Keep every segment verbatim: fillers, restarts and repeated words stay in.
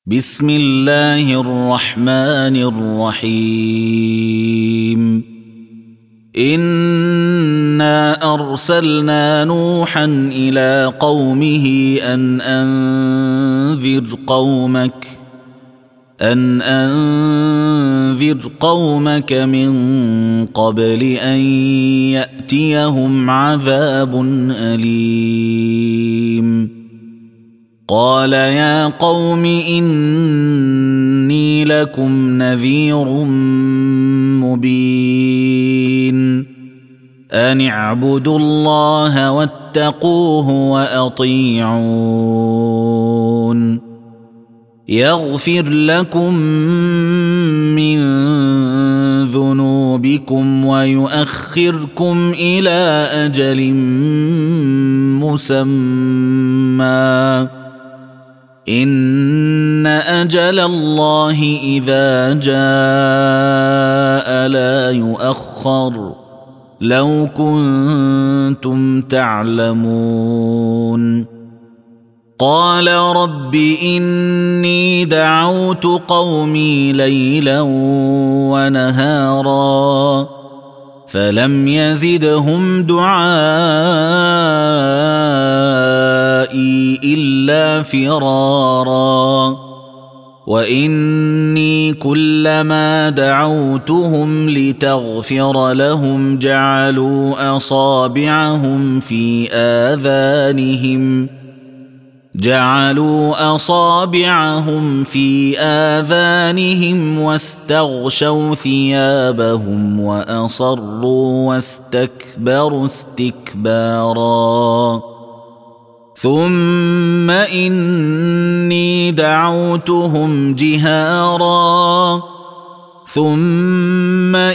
بسم الله الرحمن الرحيم. إنا أرسلنا نوحا إلى قومه أن أنذر قومك أن أنذر قومك من قبل أن يأتيهم عذاب أليم. قال يا قوم إني لكم نذير مبين أن اعبدوا الله واتقوه وأطيعون يغفر لكم من ذنوبكم ويؤخركم إلى أجل مسمى إن أجل الله إذا جاء لا يؤخر لو كنتم تعلمون. قال رب إني دعوت قومي ليلا ونهارا فلم يزدهم دعائي إلا فرارا وإني كلما دعوتهم لتغفر لهم جعلوا أصابعهم في آذانهم جعلوا أصابعهم في آذانهم واستغشوا ثيابهم وأصروا واستكبروا استكبارا ثم إني دعوتهم جهارا ثم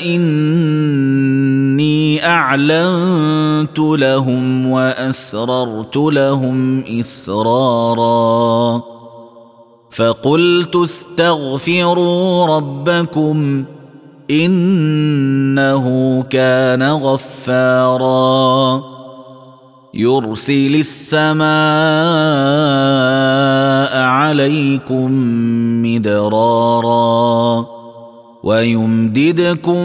إني أعلنت لهم وأسررت لهم إسرارا فقلت استغفروا ربكم إنه كان غفارا يرسل السماء عليكم مدرارا ويمددكم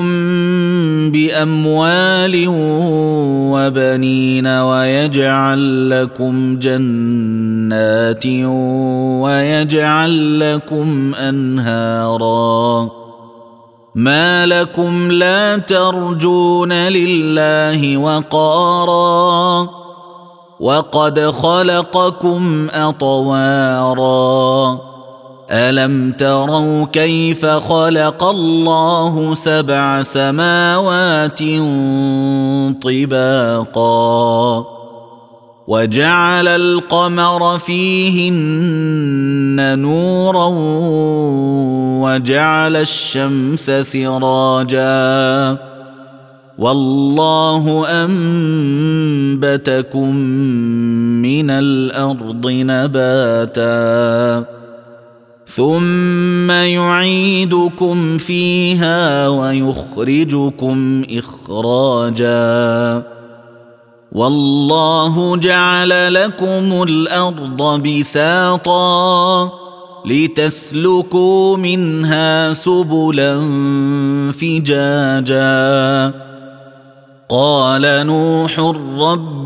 بأموال وبنين ويجعل لكم جنات ويجعل لكم أنهارا ما لكم لا ترجون لله وقارا وقد خلقكم أطوارا ألم تروا كيف خلق الله سبع سماوات طباقا وجعل القمر فيهن نورا وجعل الشمس سراجا والله أنبتكم من الأرض نباتا ثم يعيدكم فيها ويخرجكم إخراجا والله جعل لكم الأرض بساطا لتسلكوا منها سبلا فجاجا قال نوح رب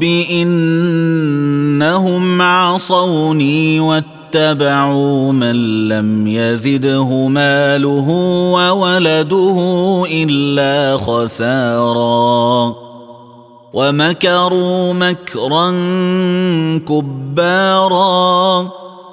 إنهم عصوني واتبعوا من لم يزده ماله وولده إلا خسارا ومكروا مكرا كبارا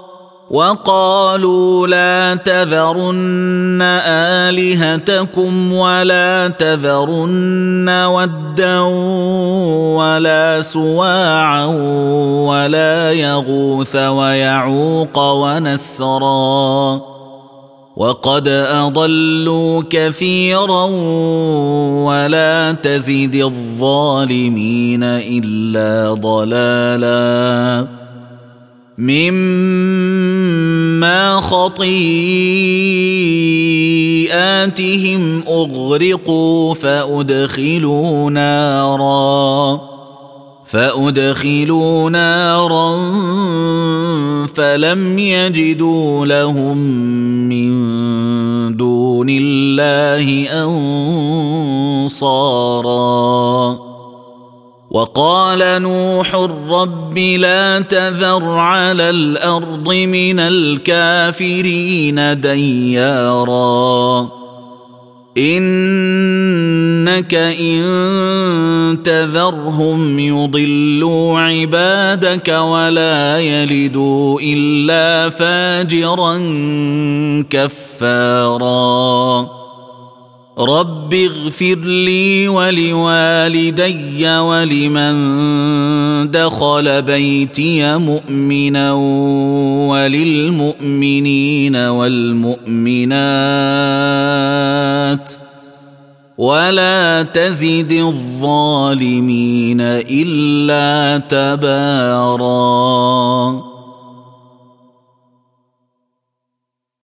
وقالوا لا تذرن آلهتكم ولا تذرن ودا ولا سواعا ولا يغوث ويعوق ونسرا وقد أضلوا كثيرا ولا تزد الظالمين إلا ضلالا مما خطيئاتهم أغرقوا فأدخلوا نارا فأدخلوا نارا فلم يجدوا لهم من دون الله أنصارا. وقال نوح رب لا تذر على الأرض من الكافرين ديارا إنك إن تذرهم يضلوا عبادك ولا يلدوا إلا فاجرا كفارا. رب اغفر لي ولوالدي ولمن دخل بيتي مؤمنا وللمؤمنين والمؤمنات ولا تزد الظالمين إلا تباراً.